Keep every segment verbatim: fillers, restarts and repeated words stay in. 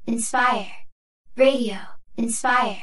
Inspire. Radio Inspire.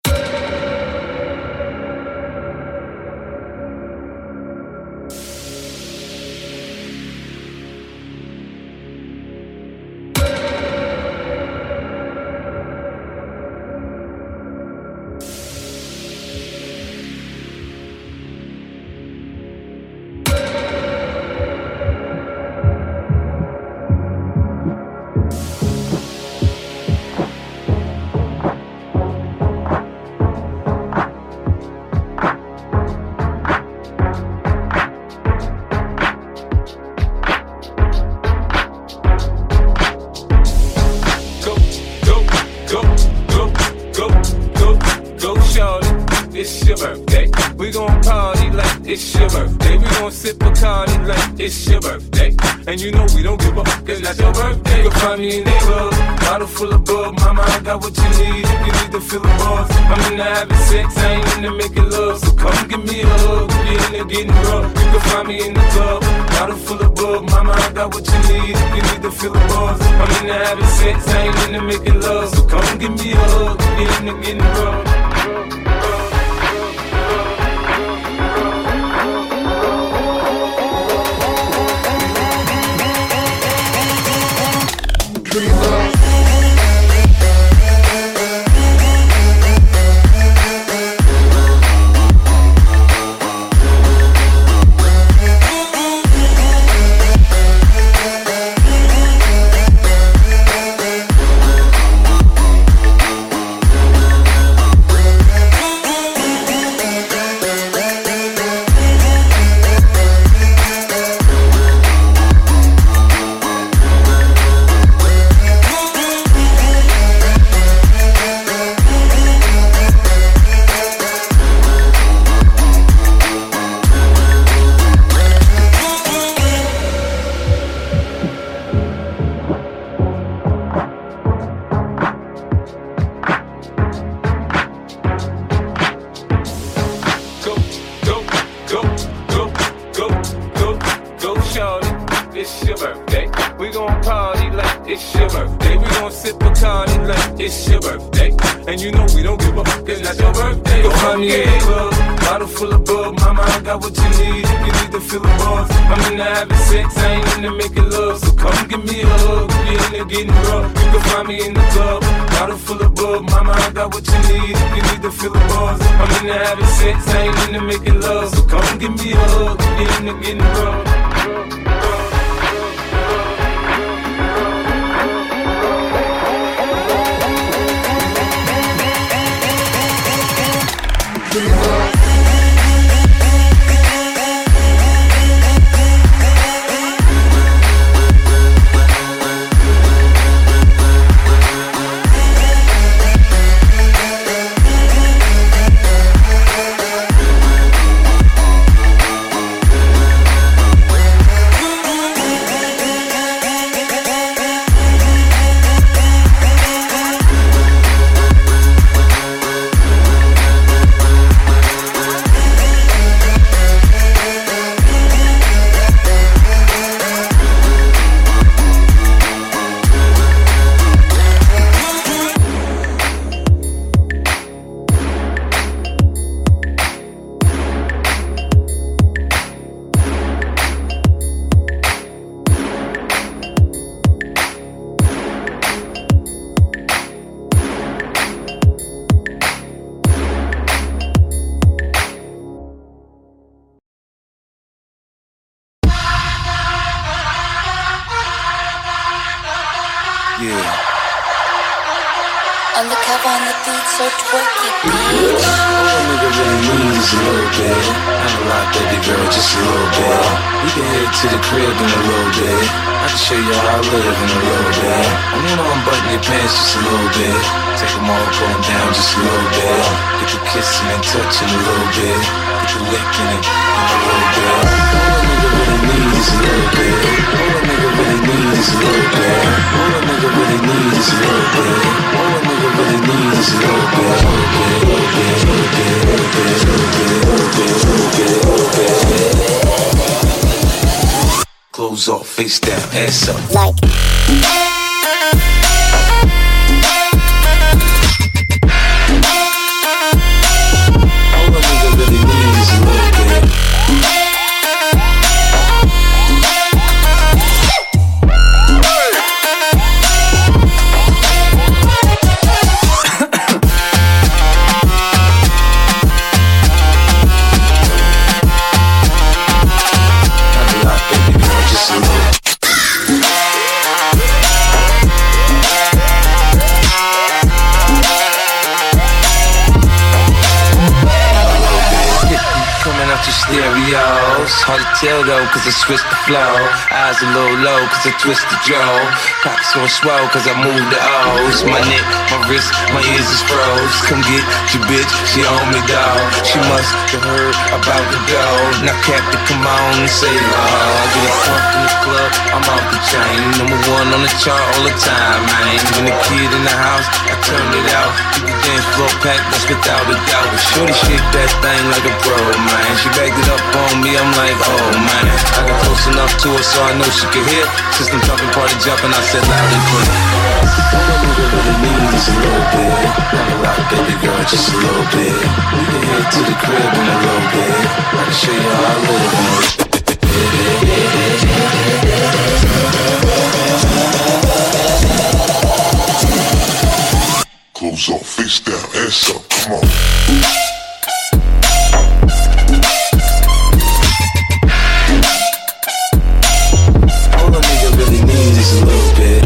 It's your birthday, and you know we don't give up, cause that's your birthday. You'll find me in the club, bottle full of bug. Mama, I got what you need if you need to feel the buzz. I'm into having sex, I ain't into making love. So come give me a hug, if you're into getting rough. You can find me in the club, bottle full of bug. Mama, I got what you need if you need to feel the buzz. I'm into having sex, I ain't into making love. So come give me a hug, if you're into getting rough. Undercover on the beat, so twerky, bitch. All a nigga really needs is a little bit. Not a lot, baby girl, just a little bit. We can head to the crib in a little bit. I can show you how I live in a little bit. I wanna unbutton your pants just a little bit. Take them all, pull them down just a little bit. Get the kissing and touching a little bit. Get the licking it in a little bit. All a nigga really needs is a little bit. All a nigga really needs is a little bit. All a nigga really needs is a little bit. All a nigga really needs is a little bit. A little bit, a little bit, a little bit, a little bit, a little bit, a little bit, a little bit, a little bit. Clothes off, face down, ass up. Like hard to tell though, cause I switched the flow. Eyes a little low, cause I twist the jaw. Pockets gon' swell, cause I move the O's. My neck, my wrist, my ears is froze. Come get your bitch, she on me, dawg. She must have heard about the dough. Now Captain, come on and say love. I get a pump in the club, I'm off the chain. Number one on the chart all the time, man. When the kid in the house, I turn it out. Keep the dance floor packed, that's without a doubt. Shorty shake that thing like a pro, man. She backed it up on me, I'm like, oh man. I got close enough to her so I know she could hear. System jumping, party jumping, I said loud and clear. All I nigga really need is a little bit. Not a lot, baby girl, just a little bit. We can head to the crib in a little bit. I can show you how I live in a little bit. Clothes off, face down, ass up, come on. All a nigga really needs is a little bit.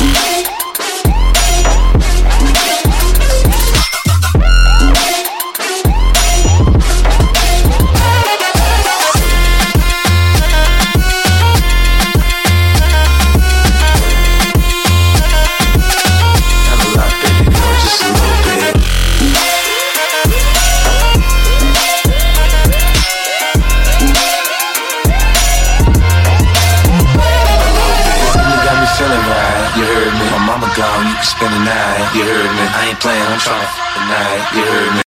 Gone, you can spend the night, you heard me. I ain't playing, I'm trying to f*** the night, you heard me.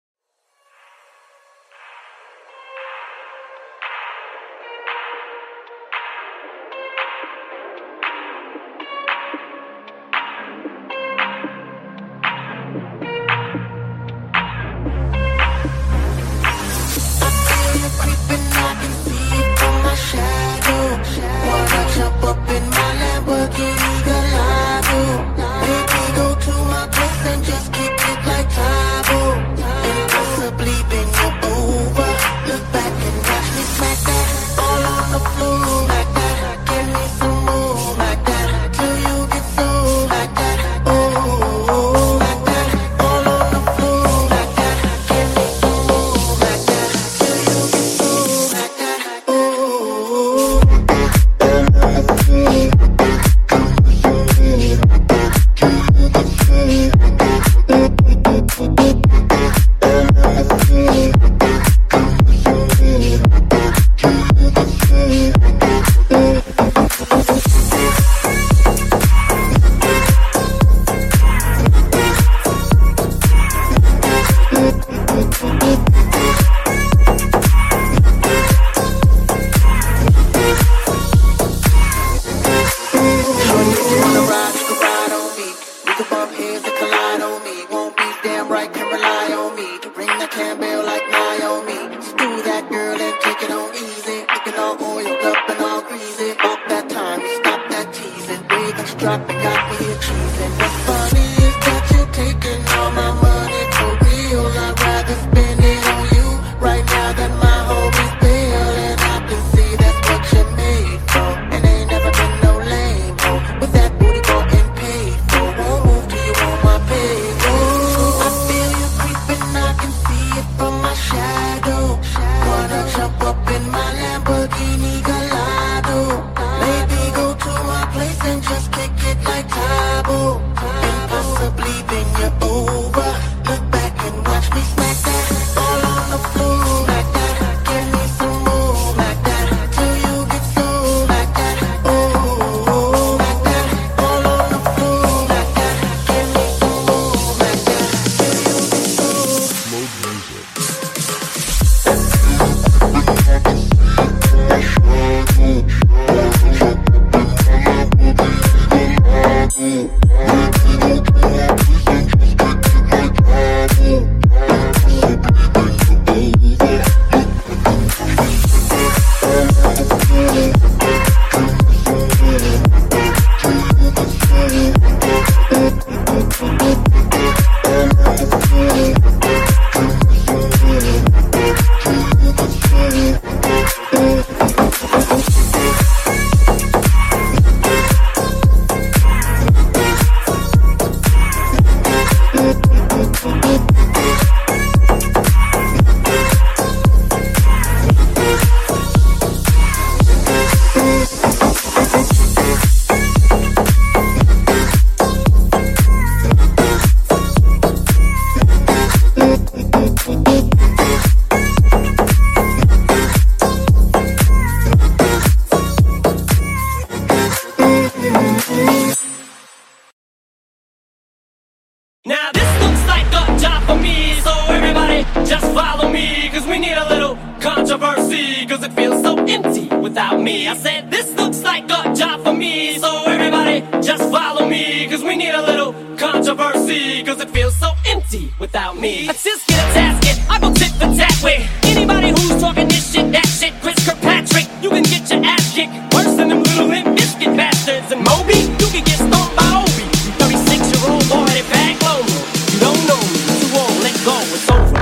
Lamborghini Gallardo. Maybe go to my place and just kick it like time. without me. I said, this looks like a job for me. So everybody just follow me, cause we need a little controversy, cause it feels so empty without me. Let's just get a tasket, I go tit for tat with anybody who's talking this shit, that shit. Chris Kirkpatrick, you can get your ass kicked worse than them little Limp Bizkit bastards. And Moby, you can get stomped by Obi. thirty-six year old boy that back low. You don't know me, too old, let go, it's over.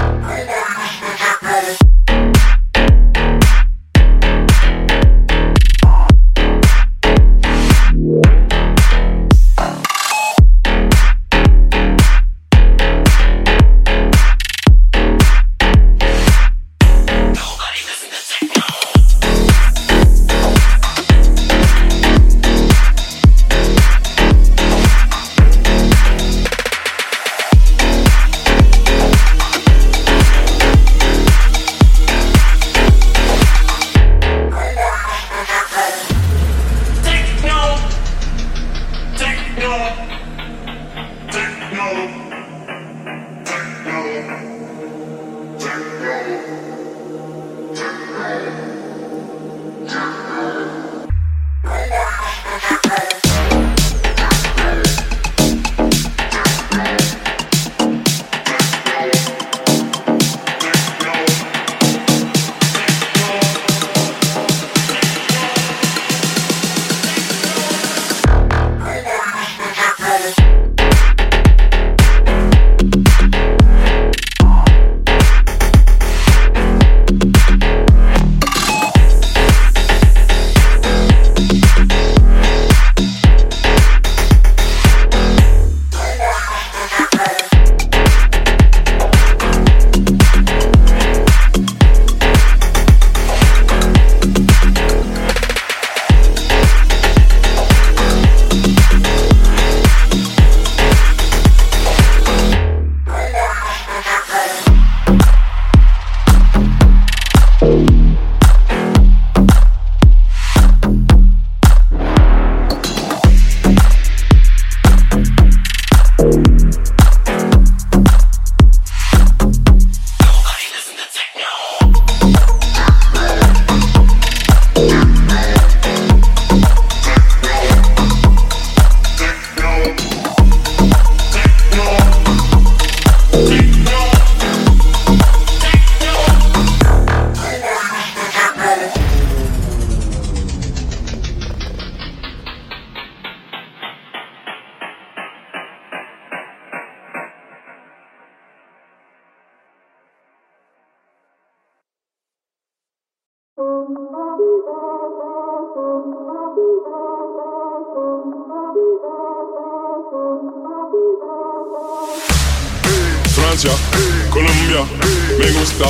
Francia, Colombia, me gusta.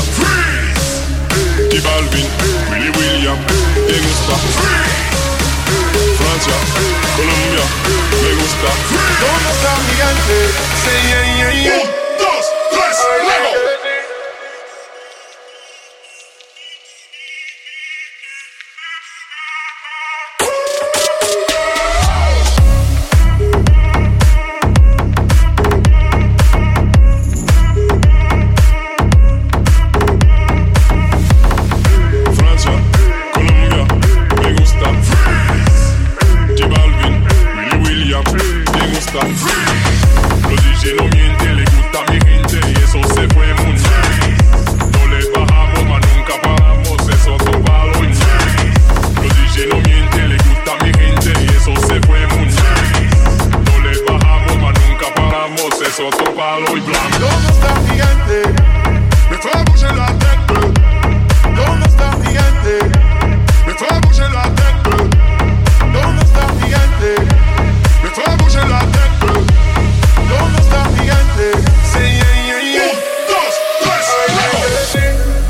J Balvin, Willy William, me gusta. Francia, Colombia, me gusta. ¿Dónde está mi gigante? Sí, yeah, yeah, yeah. Un, dos, tres, luego. Los D J no mienten, le gusta a mi gente y eso se fue muy nice. No le bajamos, mas nunca paramos, eso topalo y nice. Los D J no mienten, le gusta a mi gente y eso se fue muy nice. No le bajamos, mas nunca paramos, eso topalo y blanco. ¿Dónde está mi gigante? Me fue a bouger la tête. ¿Dónde está mi gigante? Me fue a bouger la tête. ¿Dónde está mi gigante? Me fue a bouger la tête. ¿Dónde está mi gigante? Sí, yeah, yeah, yeah. Un, dos, tres,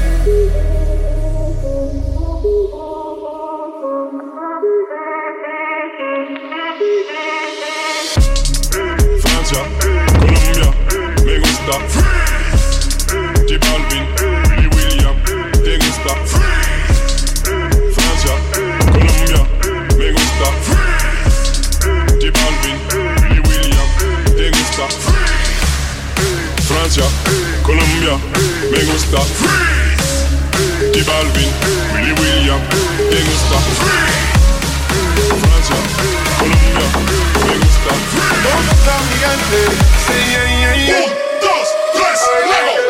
Francia, Colombia, me gusta. J Balvin, Willy William, te gusta. Francia, Colombia, me gusta. J Balvin, Willy William, te gusta. Francia, Colombia, me gusta. J Balvin, Willy William, me gusta. Francia, Colombia, me gusta. ¿Dónde está mi gente? Sí, yeah, yeah, yeah. Un, dos, tres, luego.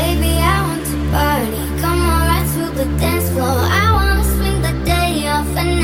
Dance floor, I wanna swing the day off and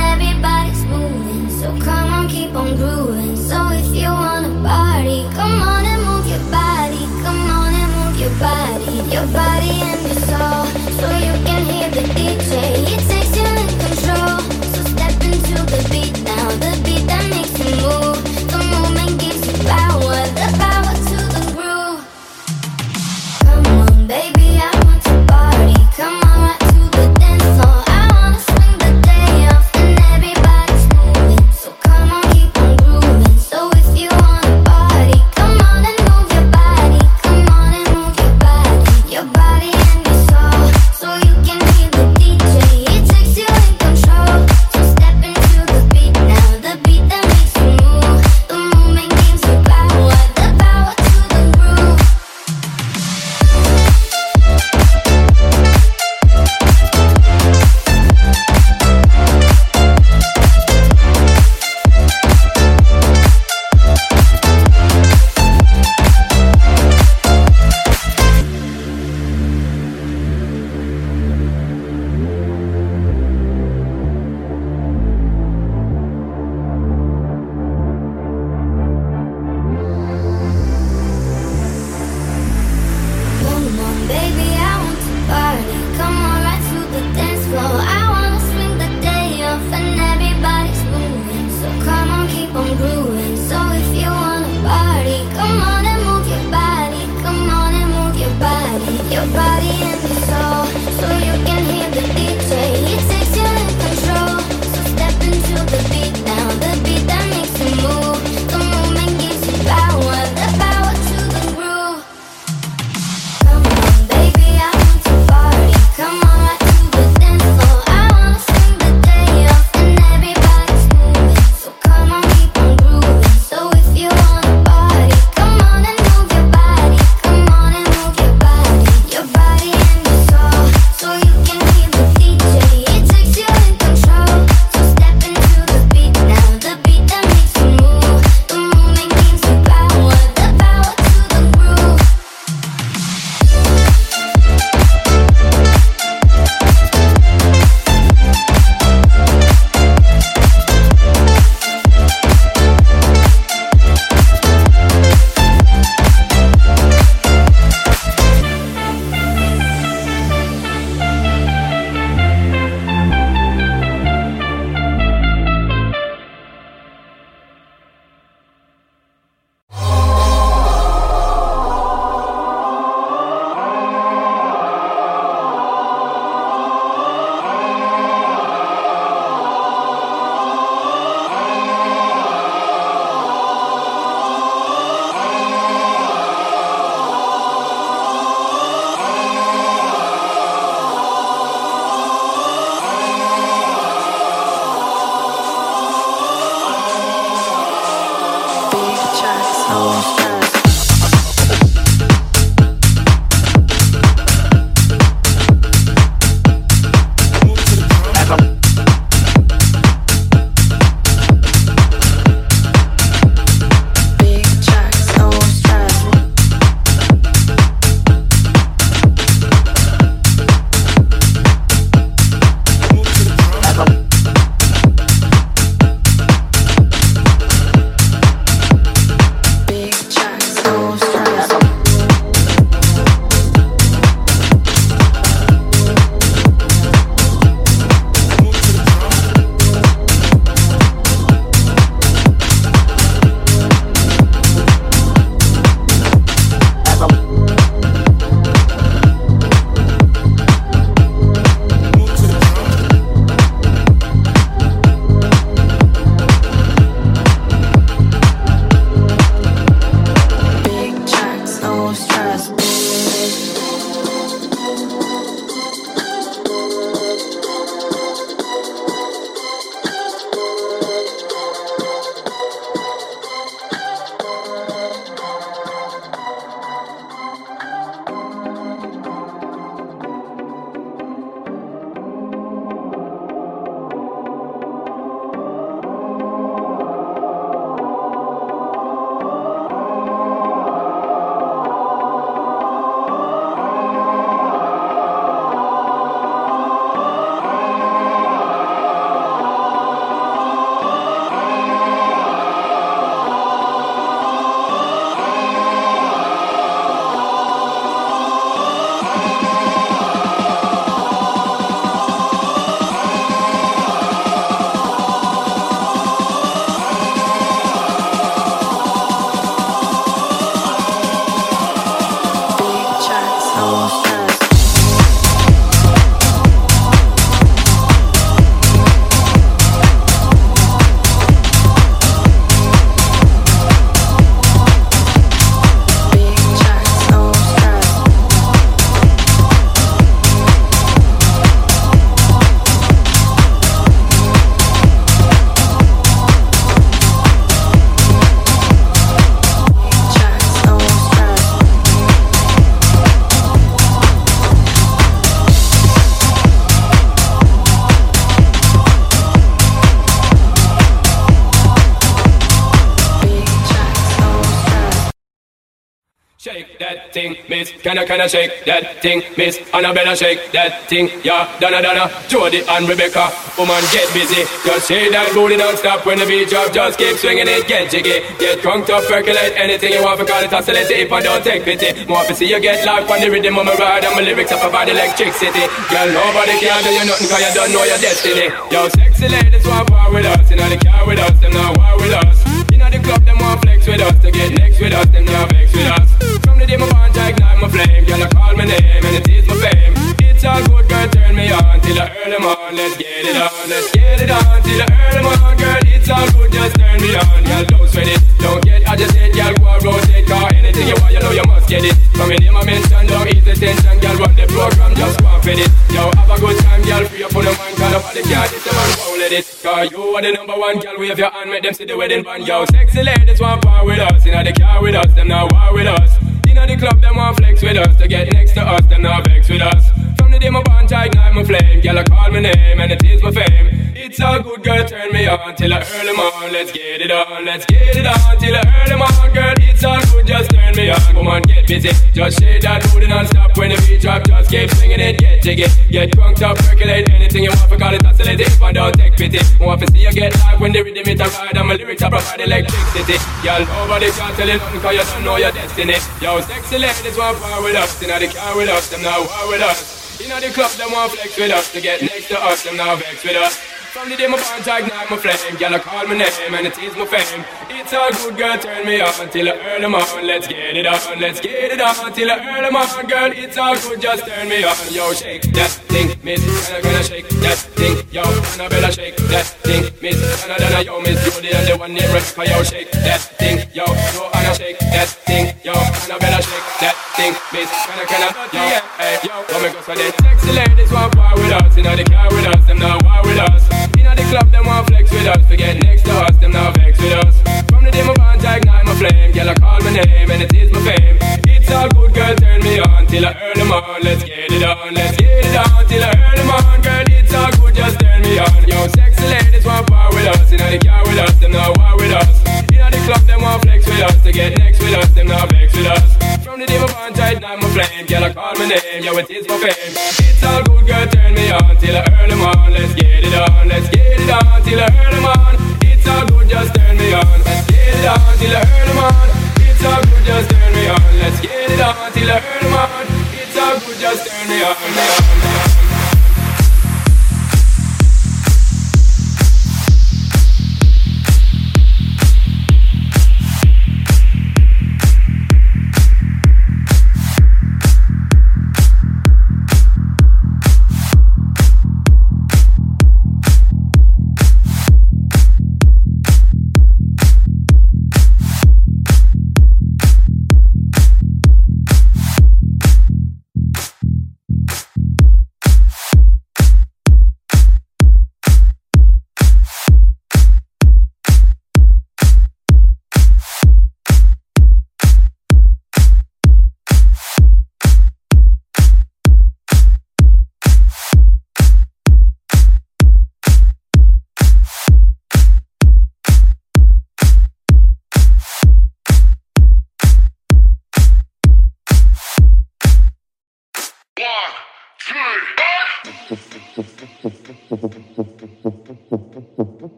thing, miss. Can I, can I shake that thing, miss? Annabella shake that thing, yeah. Donna, Donna, Jody and Rebecca. Woman, get busy. Just shake that booty non-stop when the beat drop. Just keep swinging it, get jiggy. Get crunked up, percolate anything you want. For call it oscillate if I don't take pity. More to see you get live on the rhythm of my ride. And my lyrics up about electricity. Girl, nobody can do you nothing cause you don't know your destiny. Yo, sexy ladies want war with us. You know the car with us, them not war with us. You know the club, them want flex with us. To get next with us, them not vex with us. From the day my bond, I ignite my flame. Girl, I call my name and it is my fame. It's all good, girl, turn me on till I earn them on. Let's get it on, let's get it on till I earn them on. Girl, it's all good, just turn me on. Girl, don't sweat it, don't get agitated. Girl, go and rotate, cause anything you want, you know you must get it. From your name I mention, don't ease the tension. Girl, run the program, just go and fit it. Yo, have a good time, girl, free up on the mind. Cause nobody can't hit the man, won't let it. Cause you are the number one, girl, wave your hand, make them see the wedding band. Yo, sexy ladies want power with us. You know the car with us, them not war with us. You know the club, them want flex with us. To get next to us, them not vex with us. From the day my bond, I ignite my flame. Girl, I call my name and it is my fame. It's all good, girl, turn me on till I earn them on. Let's get it on, let's get it on till I earn them on. Girl, it's all good, just turn me on. Come on, get busy, just shake that booty non-stop. When the beat drop, just keep swinging it, get jiggy. Get crunked up, percolate anything you want. For call it oscillate if I don't take pity. Want to see you get live when the rhythm it a ride. And my lyrics are provide electricity. Girl, nobody can tell you nothing cause you don't know your destiny. Yo, sexy ladies want power with us. You know the car with us, them not war with us. You know the club, them want flex with us. To get next to us, them not vex with us. From the day my bond, I ignite my flame. Girl, I call my name and it is my fame. It's all good, girl, turn me on till I earn them on. Let's get it on, let's get it on till I earn them on. Girl, it's all good, just turn me on. Yo, shake that thing, miss. Can I, can I shake that thing? Yo, Annabella, shake that thing, miss. Donna, Donna, yo, miss Judy and the one named Rebecca. Yo, shake that thing, yo, yo, Anna, shake that thing, yo, Annabella, shake that thing, miss. Can I, can I, yo, hey, yo, come and go for this. Sexy ladies want war with us. You know the car with us, them not war with us. You know the club, them want flex with us. To get next to us, them not vex with us. From the day my bond, I ignite my flame. Girl, I call my name and it is my fame. It's all good, girl, turn me on till I earn them on. Let's get it on, let's get it on till I earn them on. Girl, it's all good, just turn me on. Yo, sexy ladies want power with us. You know the car with us, them not war with us. You know the club, them want flex with us. To get next with us, them not vex with us. From the day my bond, I ignite my flame. Girl, I call my name, yo, it is my fame. It's all good, girl, turn me on till I earn them on. Let's get it on, let's get it on till I earn them on. It's all good, just turn me on. Let's get it on till I earn them on. It's all good, just turn me on. Let's get it on till I earn them on. It's all good, just turn me on, me on, me on.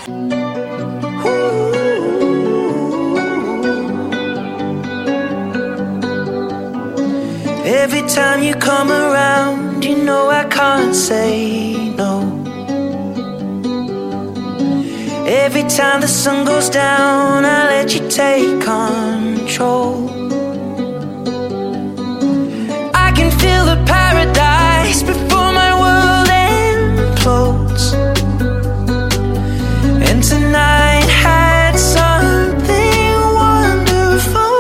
Every time you come around, you know I can't say no. Every time the sun goes down, I let you take control. I can feel the paradise before my world implodes. And tonight had something wonderful.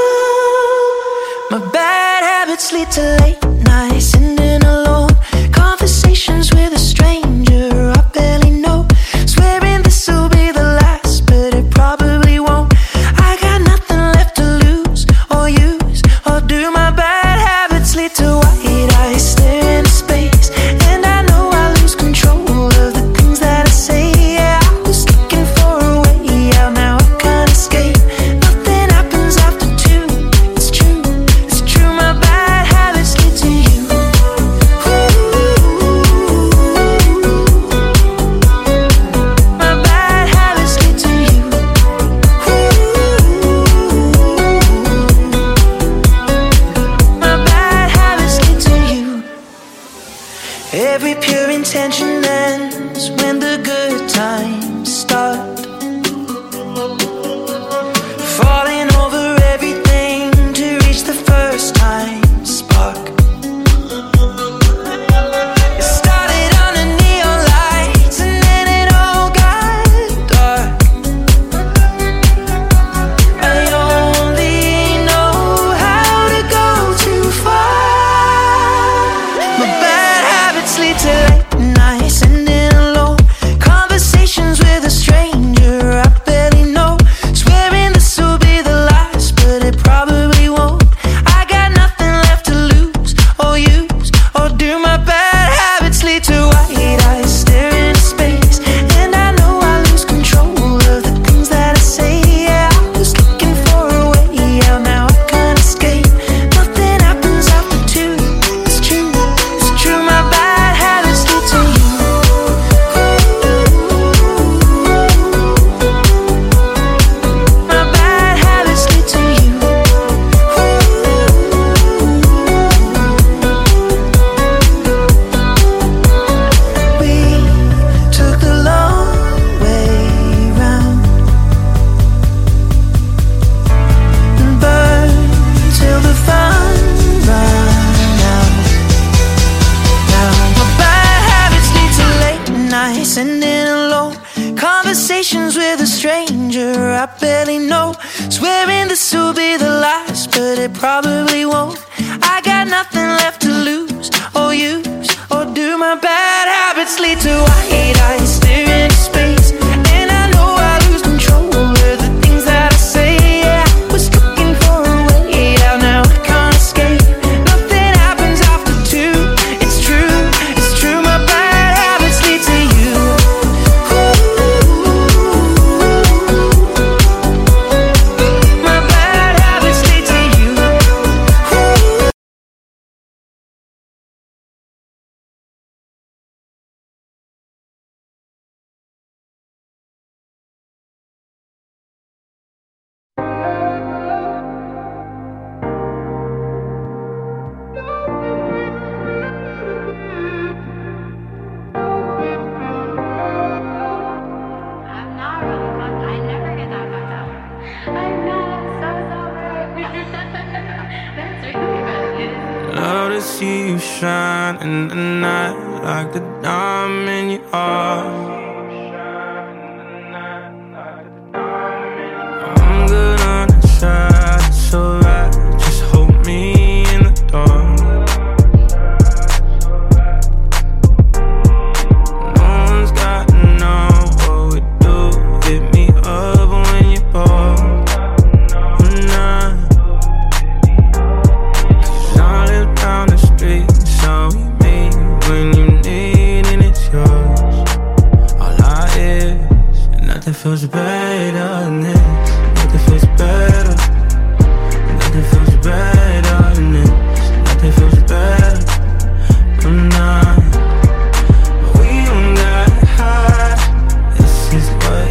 My bad habits lead to late nights, ending alone. Conversations with a stranger I barely know. Swearing this will be the last, but it probably won't. I got nothing left to lose or use or do. My bad habits lead to white eyes stare into space, and I know I lose control of the things that I say. Yeah, I was looking for a way out, now I can't escape. Nothing happens after two. It's true, it's true. My bad habits lead to you. My bad habits lead to you. My bad habits lead to you. Every pure intention ends when the good times start. Falling over everything to reach the first time spark. It started under neon lights and then it all got dark. I only know how to go too far. My bad habits lead to late nights, ending alone. Conversations with a stranger I barely know. Swearing this will be the last, but it probably won't. I got nothing left to lose or use or do. My bad habits lead to white eyes stare into space, and I know I lose control of the things that I say. Yeah, I was looking for a way out, now I can't escape. Nothing happens after two. It's true, it's true. My bad habits lead to you. My bad habits lead to you. We took the long way round and burned till the fun ran out. Now my bad habits lead to late nights, ending alone. Conversations with a stranger I barely know. Swearing this will be the last, but it probably won't. I got nothing left to lose or use or do. My bad habits lead to white eyes stare into space, and I know I lose control of the things that I say. Yeah, I was looking for a way out, now I can't escape. Nothing happens after two. It's true, it's true. My bad habits lead to you. My bad habits lead to you. I'm not really fucked. I never get that fucked up. I know, I'm so sorry. That's really bad. Love to see you shine in the night like the diamond you are. I'm good on the side, it's alright. Just hold me in the dark. No one's got to know what we do. Hit me up when you're bored. Or not. 'Cause I live down the street, so we meet when you need and it's yours. All I is, and nothing feels better than this. Nothing feels better. Nothing feels better than this. Nothing feels better. I'm not. But we don't got high. This is what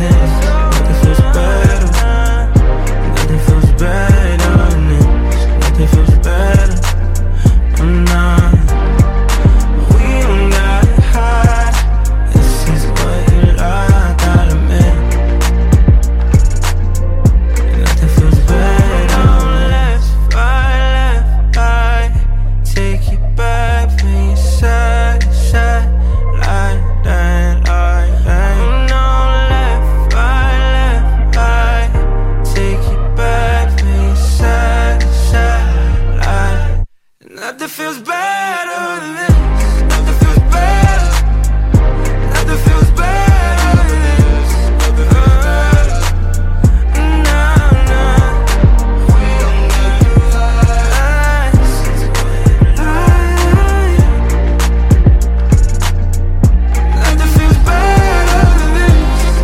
this. Nothing feels better. Nothing feels better than this. Nothing feels better. I'm not. We don't got high. This is what you like, I'll admit. Nothing feels better. Left, right, left, right. Take you back from your side, side. Like that, like that. No, left, right, left, right. Take you back from your side, side. Like nothing feels better than this. Nothing feels better. Nothing feels better than this. Nothing feels better. No, no. We don't get lies. Nothing feels better than this.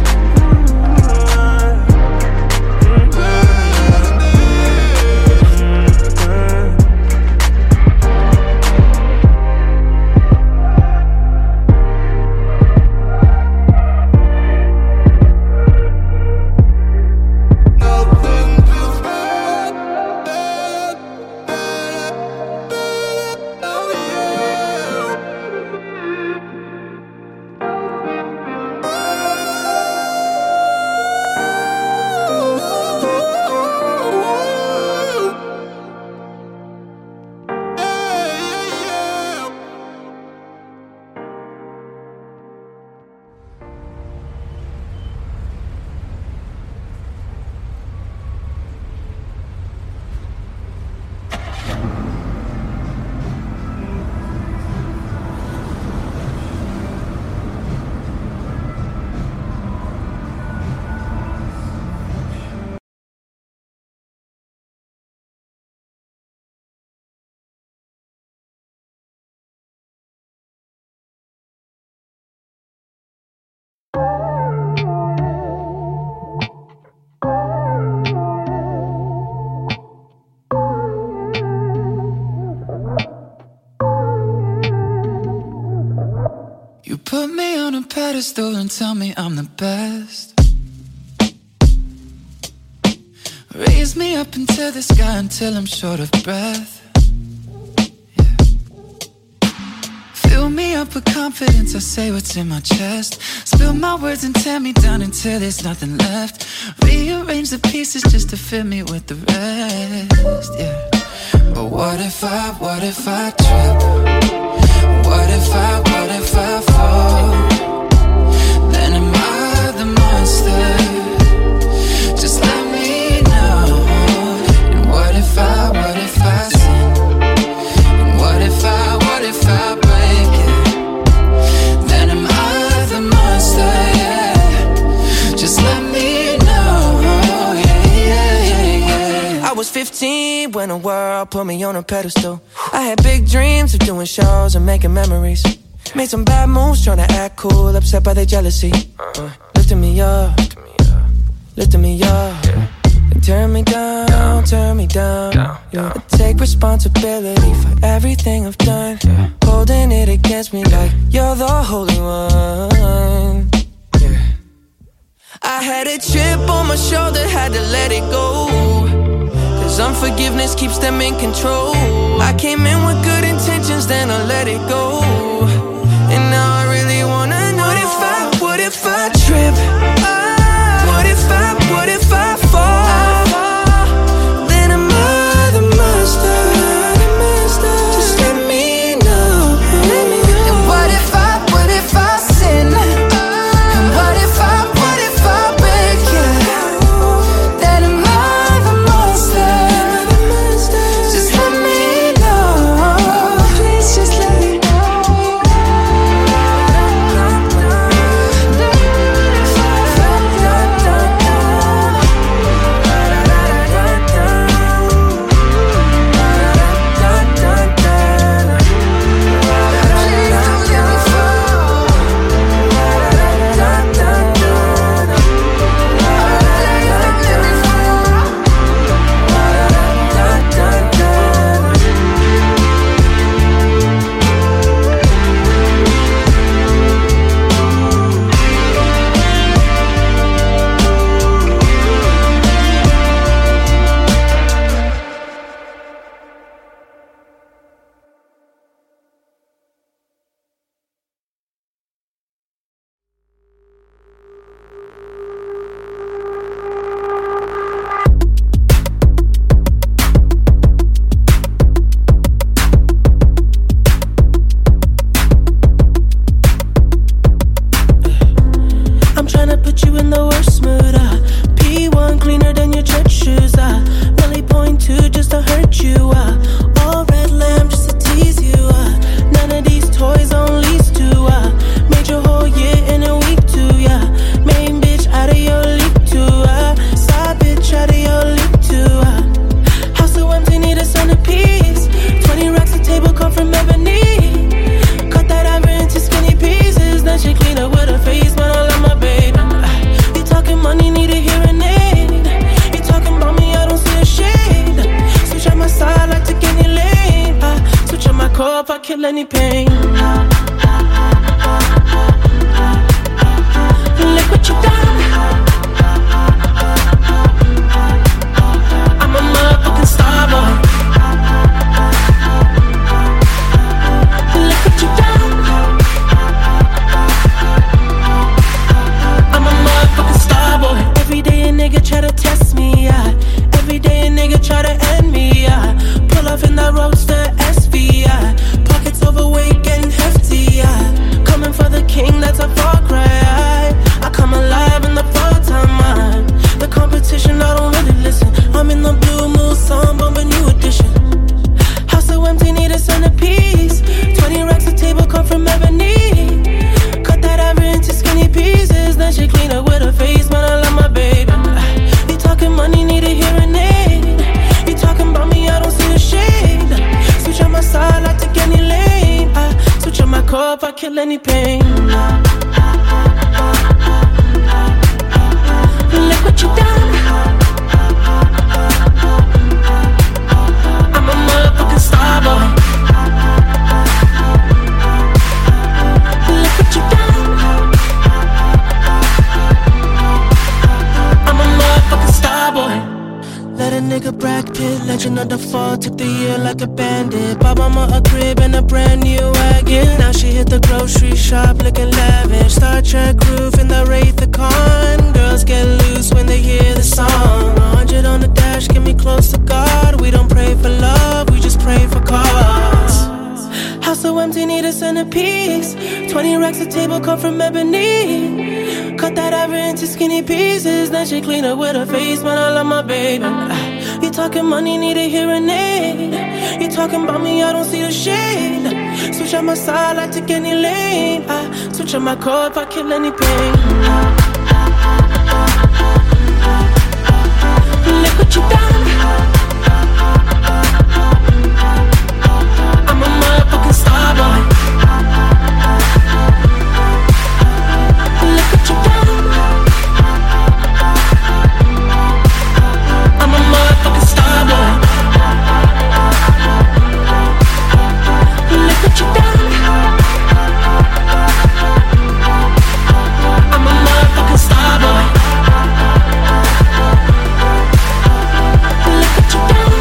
You put me on a pedestal and tell me I'm the best. Raise me up into the sky until I'm short of breath. Yeah. Fill me up with confidence, I say what's in my chest. Spill my words and tear me down until there's nothing left. Rearrange the pieces just to fit me with the rest. Yeah. But what if I, what if I trip? What if I, what if I fall? Then am I the monster? Just let me know. And what if I, what if I sin? And what if I, what if I break it? Then am I the monster? Yeah. Just let me know. Yeah, yeah, yeah, yeah. I was fifteen when the world put me on a pedestal. I had big dreams of doing shows and making memories. Made some bad moves trying to act cool, upset by their jealousy. uh, Lifting me up, lifting me up. They turn me down, turn me down. Yeah. I take responsibility for everything I've done. Holding it against me like you're the holy one. Yeah. I had a chip on my shoulder, had to let it go. Cause unforgiveness keeps them in control. I came in with good intentions, then I let it go. And now I really wanna know. What if I, what if I trip? What if I, what if I fall? Then am I the monster? Just let me know. And what if I, what if I sin? And what if I, what if I break it? Then am I the monster? Just let me know. Please just let me know. the worst mood, uh P one cleaner than your church shoes, uh Really point two just to hurt you, uh All red lamb just to tease you, uh None of these toys on lease to, uh Made your whole year in a week too, yeah Main bitch out of your league too, uh Side bitch out of your league too, uh House so empty, need a centerpiece. Twenty racks a table come from ebony. Cut that ever into skinny pieces. Then she clean up with her face, but I love my baby. You talking money, need a hearing aid. You talking about me, I don't see a shade. Switch on my side, I take any lane. I switch on my core if I kill any pain. Look what you done. I'm a motherfucking star boy. Look what you done. I'm a motherfucking star boy. Every day a nigga try to test me, yeah. Every day a nigga try to end me, yeah. Pull off in that roadster S V, yeah. Pockets overweight, getting hefty, yeah. Coming for the king, that's a far cry. I come alive in the fall time, man. The competition, I don't really listen. I'm in the blue moon, song, bumping new edition. House so empty, need a centerpiece. Twenty racks a table come from ebony. Cut that ever into skinny pieces. Then she clean up with her face, man, I love my baby. You talking money, need a hearing aid. You talking about me, I don't see the shade. Switch on my side, I take any lane. I switch on my core if I kill any pain. Look what you done. I'm a motherfucking star boy. Look what you done. I'm a motherfucking star boy. Let a nigga Brad Pitt, legend of the fall, took the year like a bandit. Bought mama a crib and a brand new wagon. Now she hit the grocery shop looking lavish. Star Trek roof in the Wraith-a-Con. Girls get loose when they hear the song. A hundred on the dash, get me close to God. We don't pray for love, we just pray for cause. House so empty, need a centerpiece. Twenty racks a table come from ebony. Cut that ever into skinny pieces. Then she clean up with her face, man, I love my baby. You talking money, need a hearing aid. You talking about me, I don't see the shade. Switch on my side, I take any lane. I switch on my core if I kill any pain. Look what you done. I'm a motherfucking star boy. Look what you done. I'm a motherfucking star boy. Look what you done. I'm a motherfucking star boy. Look what you done.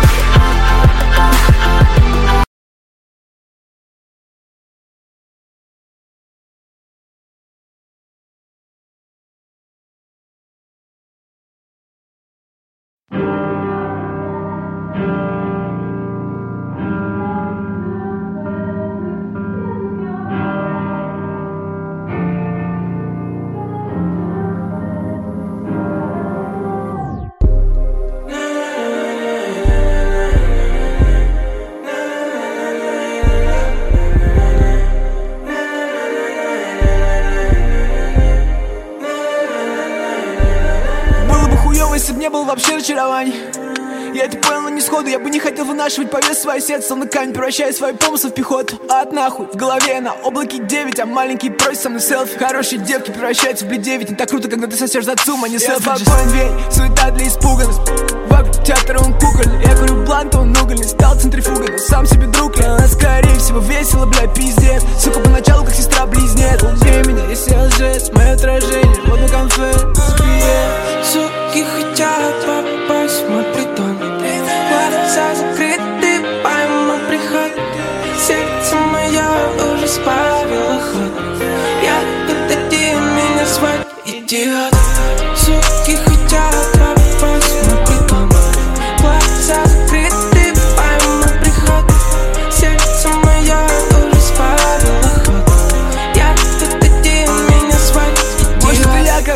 Если б не было вообще разочарований. Я это понял, но не сходу. Я бы не хотел вынашивать по весу свое сердце, словно камень, превращая свои помыслы в пехоту. А от нахуй, в голове на облаке девять, а маленький просит со мной селфи. Хорошие девки превращаются в бледевять. Не так круто, когда ты сосешь за цум, а не селфи. Я спокоен, верь, суета для испуганности. Вокруг театра он кукольный. Я курю блант, он угольный. Стал центрифугой, но сам себе друг. Я, скорее всего, весело, бля, пиздец. Сука, поначалу как сестра-близнец. Убей меня, если я лжец. Мое отражение, вот на конфет. Суки хотят попасть в мой притон. Глаза закрыты, пойму приход. Сердце мое уже сбавило ход. Я подойди меня звать, идиот. Суки хотят попасть в мой притон. Глаза закрыты, пойму приход. Сердце мое уже сбавило ход. Я подойди меня звать, идиот. Может, я какой-то не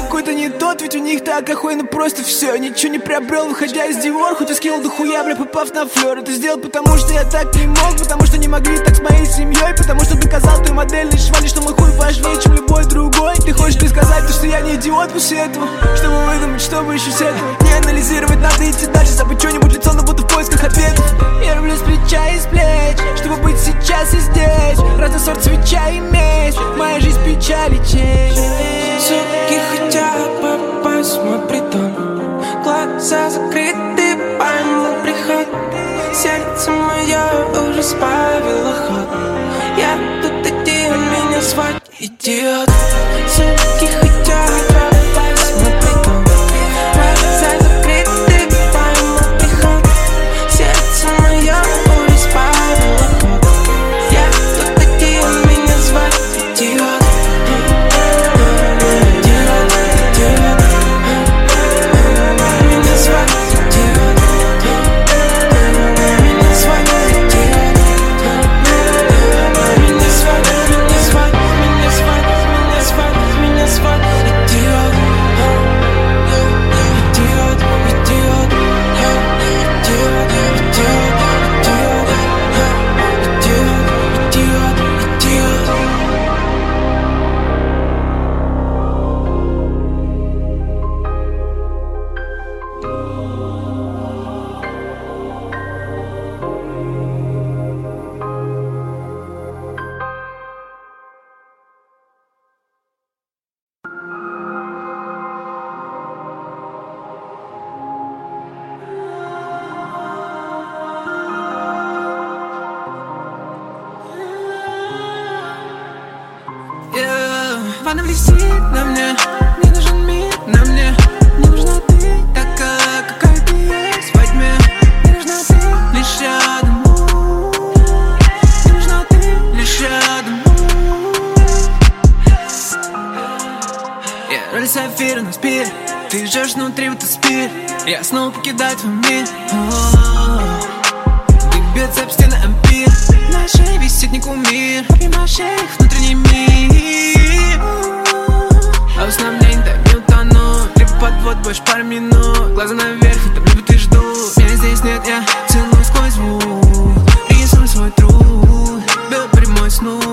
тот, ведь у них так охуенно просто все. Ничего не приобрел, выходя из Диор. Хоть и скилл дохуя, бля, попав на флёр. Это сделал, потому что я так не мог. Потому что не могли так с моей семьей. Потому что доказал той модельной швали, что мой хуй важнее, чем любой другой. Ты хочешь мне сказать, то, что я не идиот после этого? Чтобы выдумать, чтобы еще с этого не анализировать, надо идти дальше. Забыть что-нибудь лицо, но буду в поисках ответов. Я люблю с плеча и с плеч, чтобы быть сейчас и здесь. Разный сорт свеча и меч, моя жизнь печаль и честь. Суки хотят попасть в мой притон. Глаза закрыты, поймут приход. Сердце мое уже сбавило ход. Я тут один, меня звать идиот. Суки хотят попасть в мой притон. Глаза закрыты, поймут приход. Сердце мое уже сбавило ход. Я тут один, меня звать идиот. Ванна блестит на мне, мне нужен мир на мне. Не нужна ты такая, какая ты есть во тьме. Не нужна ты лишь рядом. Не нужна ты лишь рядом. Я роль сапфира на спире. Ты жжешь внутри, будто спирт. Я снова покидаю твой мир. Ты бьется об стены ампир. На шее висит не кумир. И на шее внутренний мир. А в снах мне не так не утону. Либо подвод больше пару минут. Глаза наверх, и там любят и ждут. Меня здесь нет, я целую сквозь звук. Рисую свой труд, белый прямой снуд.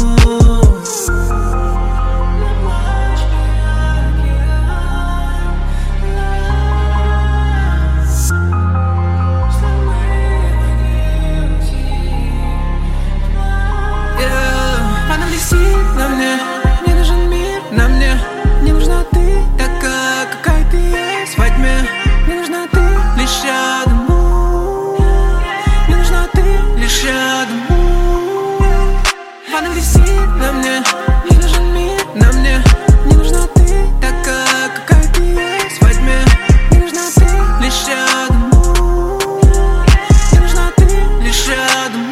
На мне, мне нужен мир, на мне. Не нужна ты такая, какая ты есть во тьме. Не нужна ты лишь рядом. Не нужна ты лишь рядом. Ванна висит на мне. Не нужен мир, на мне. Не нужна ты такая, какая ты есть во тьме. Не нужна ты лишь рядом. Не нужна ты лишь рядом.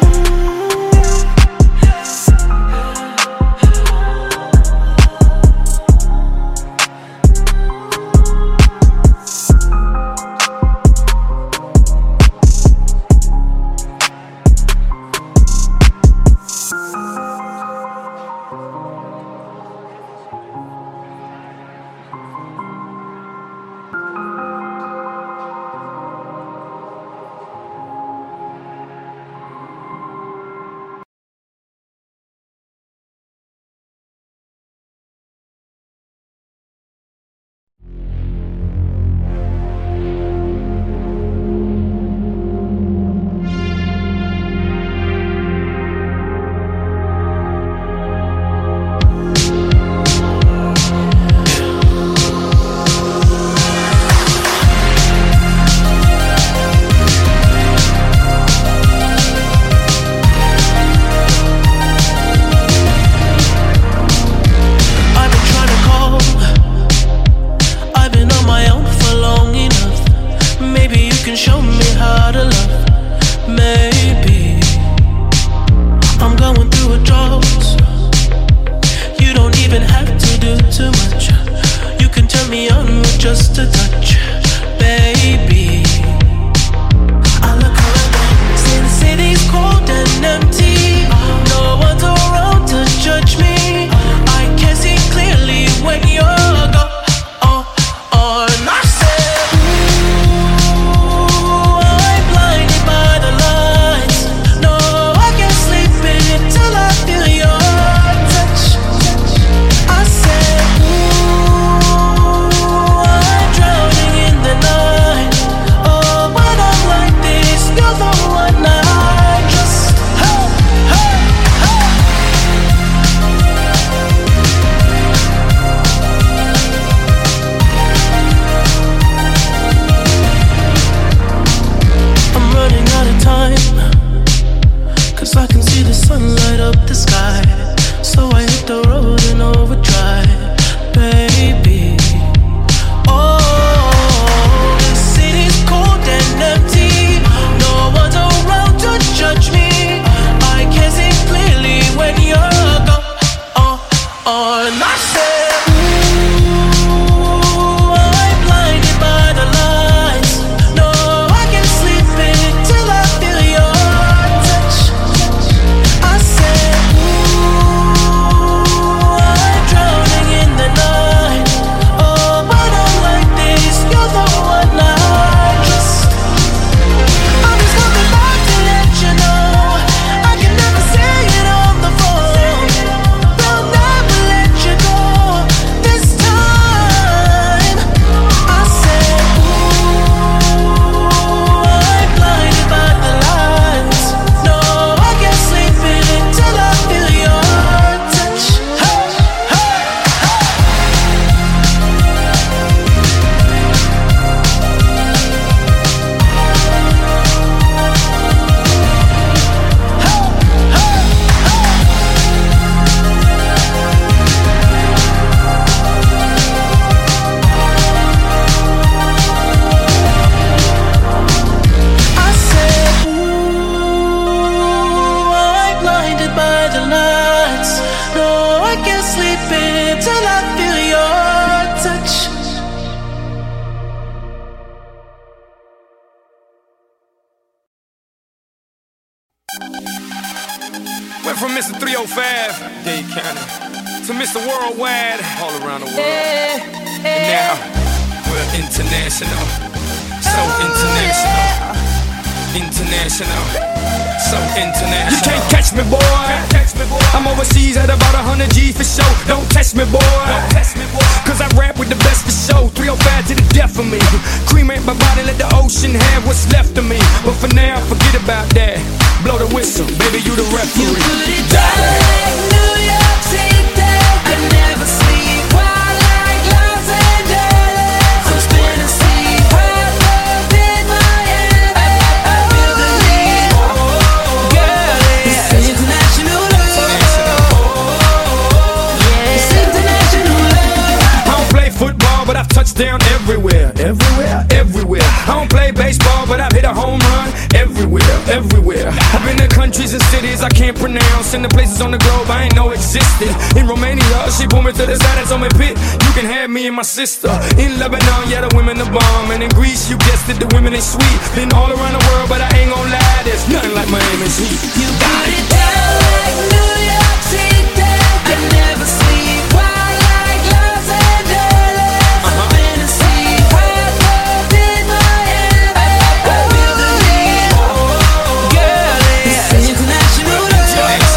Went from Mister three oh five, Dade County, to Mister Worldwide, all around the world. Hey, hey. And now, we're international. So international. International. So international. You can't catch me, boy. Catch me, boy. I'm overseas at about one hundred G's for show. Don't test me, boy. Don't test me, boy. Cause I rap with the best for show. three oh five to the death of me. Cremate my body, let the ocean have what's left of me. But for now, forget about that. Blow the whistle, baby, you the referee. You put it down like New York City. I never sleep while like Los Angeles. I'm spinning sleep while love in my head. I feel the need, girl. It's international love. Yeah, it's international love. I don't play football, but I've touched down everywhere, everywhere, everywhere. I don't play baseball, but I've hit a home run everywhere, everywhere. I've been to countries and cities I can't pronounce, and the places on the globe I ain't know existed. In Romania, she pulled me to the side and told me, Pit, you can have me and my sister. In Lebanon, yeah, the women are bomb. And in Greece, you guessed it, the women ain't sweet. Been all around the world, but I ain't gon' lie, there's nothing like Miami's heat. You put it down like New York City. I never sleep while like Los Angeles. I'm spinning sleep while love in my head. I feel the need, girl. It's international love.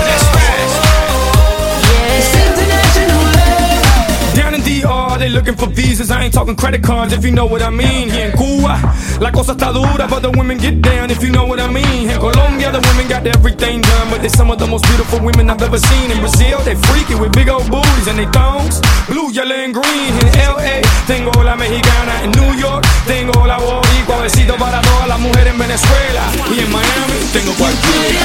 Yeah, it's international love. Down in D R, they looking for visas. I ain't talking credit cards, if you know what I mean. Here in Cuba, la cosa está dura, but the women get down, if you know what I mean. In Colombia, the women got everything done, but they're some of the most beautiful women I've ever seen. In Brazil, they freaky with big old booties and they thongs, blue, yellow, and green. In L A, tengo la mexicana. In New York, tengo la boricua. Besito para todas las mujeres en Venezuela. Y en Miami, tengo cualquiera.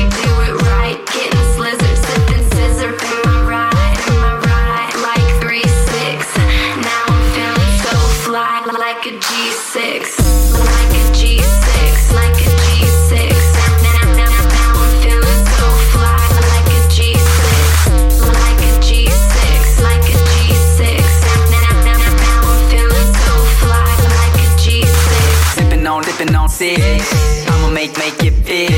Three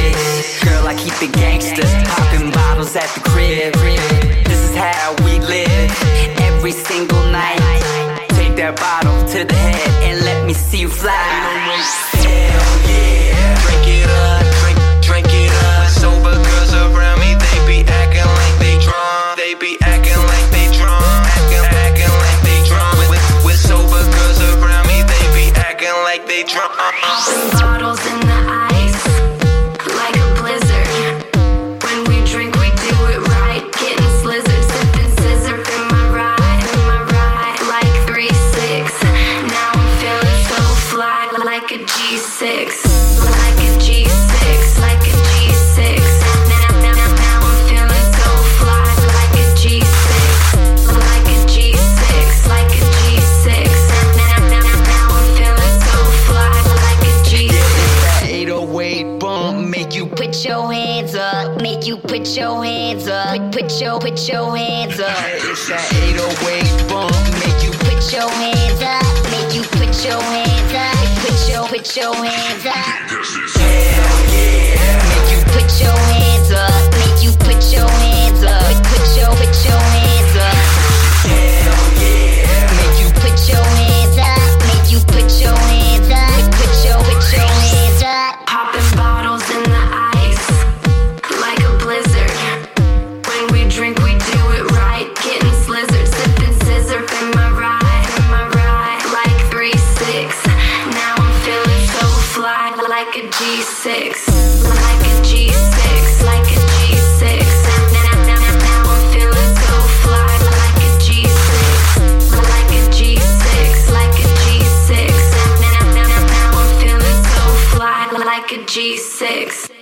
rich. Girl, I keep it gangster, popping bottles at the crib. This is how we live, every single night. Take that bottle to the head and let me see you fly. Hell yeah, drink it up, drink, drink it up. Sober girls around me, they be acting like they drunk. They be acting like they drunk, acting, acting like they drunk. With, with sober girls around me, they be acting like they drunk. Popping bottles in the ice, like a blizzard. When we drink, we do it right. Getting slizzard, sipping scissor in my ride, in my ride. Like three six. Now I'm feeling so fly, like a G six, like a G six, like a G six. Now, now, now, now I'm feeling so fly, like a G six, like a G six, like a G six. Now, now, now, now I'm feeling so fly, like a G six. That eight oh eight bump make you Put your hands up, make you put your hands up. Put, put your, put your hands up. It's that eight oh eight bump make you Put your hands up, make you put your hands up. Put your, put your hands up. hell yeah. Make you put your hands up, make you put your hands up. Put your, put your hands up. Hell yeah. Make you put your hands up, make you put your hands up. Put your, put your hands up. Popping bottles in the ice, like a blizzard. When we drink, we do it right. Getting slizzard, sipping scissor in my ride, in my ride. Like three six. Now I'm feeling so fly, like a G six, like a G six, like a G six. Now, now, now, now I'm feeling so fly, like a G six, like a G six, like a G six. Now, now, now, now I'm feeling so fly, like a G six.